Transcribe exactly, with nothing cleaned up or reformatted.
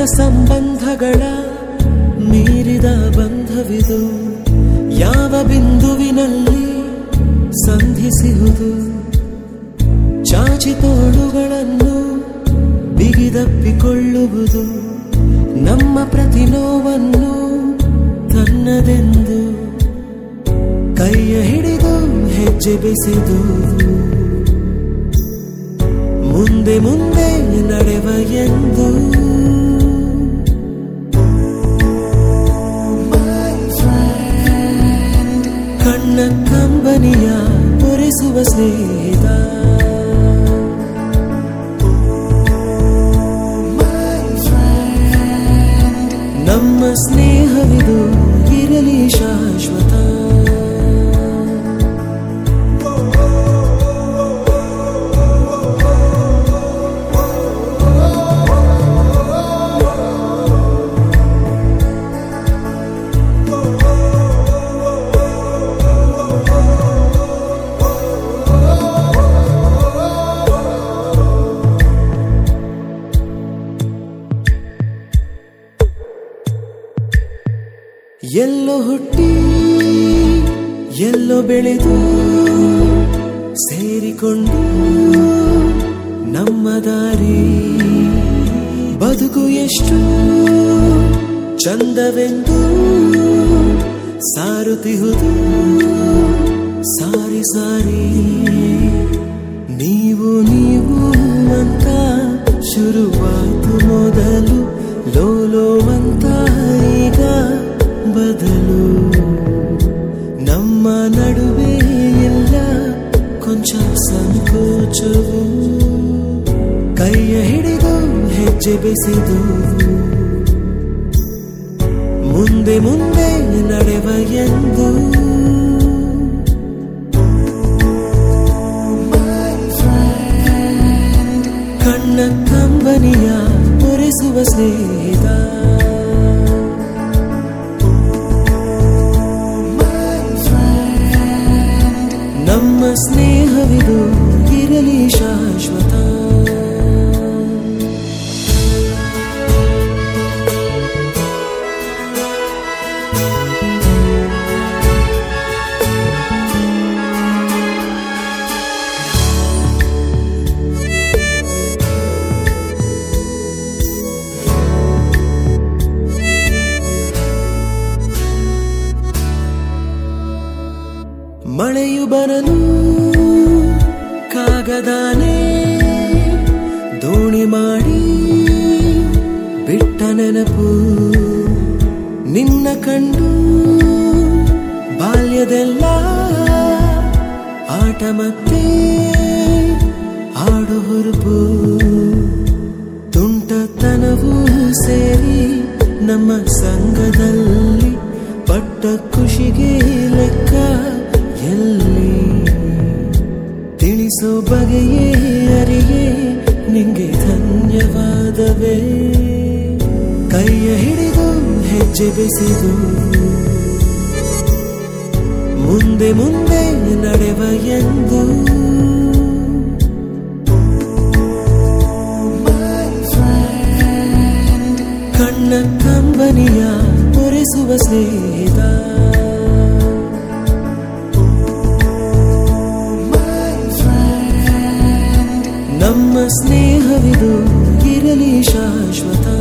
ಸಂಬಂಧಗಳ ಮೀರಿದ ಬಂಧವಿದು ಯಾವ ಬಿಂದುವಿನಲ್ಲಿ ಸಂಧಿಸುವುದು ಚಾಚಿ ತೋಳುಗಳನ್ನು ಬಿಗಿದಪ್ಪಿಕೊಳ್ಳುವುದು ನಮ್ಮ ಪ್ರತಿ ನೋವನ್ನು ತನ್ನದೆಂದು ಕೈಯ ಹಿಡಿದು ಹೆಜ್ಜೆ ಬೆಸೆದು ಮುಂದೆ ಮುಂದೆ ನಡೆವ ಎಂದು ಕಣ್ಣ ಕಂಬನಿಯ ತೋರಿಸುವ ಸ್ನೇಹಿತ ನಮ್ಮ ಸ್ನೇಹವಿದು ಇರಲಿ ಶಾಶ್ವತ. ಎಲ್ಲೋ ಹುಟ್ಟಿ ಎಲ್ಲೋ ಬೆಳೆದು ಸೇರಿಕೊಂಡು ನಮ್ಮ ದಾರಿ ಬದುಕು ಎಷ್ಟು ಚಂದವೆಂದು ಸಾರುತ್ತಿಹುದು ಸಾರಿ ಸಾರಿ ನೀವು ನೀವು ಅಂತ ಶುರುವಾತು ಮೊದಲು ಲೋಲೋ ಅಂತ ಈಗ ಬದಲು ನಮ್ಮ ನಡುವೆ ಎಲ್ಲ ಕೊಂಚ ಸಂಕೋಚವು ಕೈಯ ಹಿಡಿದು ಹೆಜ್ಜೆ ಬೆಸೆದು ಮುಂದೆ ಮುಂದೆ ನಡೆವ ಎಂದು ಕಣ್ಣ ಕಂಬನಿಯ ತೋರಿಸುವ ಸ್ನೇಹಿತ ನಮ್ಮ ಸ್ನೇಹವಿದು ಇರಲಿ ಶಾಶ್ವತ. ಮಳೆಯು ಬರಲು ಕಾಗದಾನೆ ದೋಣಿ ಮಾಡಿ ಬಿಟ್ಟ ನೆನಪು ನಿನ್ನ ಕಂಡು ಬಾಲ್ಯದೆಲ್ಲ ಆಟ ಮತ್ತೆ ಆಡು ಹುರುಪು ತುಂಟತನವೂ ಸೇರಿ ನಮ್ಮ ಸಂಘದಲ್ಲಿ ಪಟ್ಟ ಖುಷಿಗೆ ಲೆಕ್ಕ ಎಲ್ಲಿ ತಿಳಿಸೋ ಬಗೆಯೇ ಅರಿಯೇ ನಿಂಗೆ ಧನ್ಯವಾದವೇ ಕೈಯ ಹಿಡಿದು ಹೆಜ್ಜೆ ಬೆಸೆದು ಮುಂದೆ ಮುಂದೆ ನಡೆವ ಎಂದು ಕಣ್ಣ ಕಂಬನಿಯ ತೋರಿಸುವ ಸ್ನೇಹಿತ ನಮ್ಮ ಸ್ನೇಹವಿದು ಇರಲಿ ಶಾಶ್ವತ.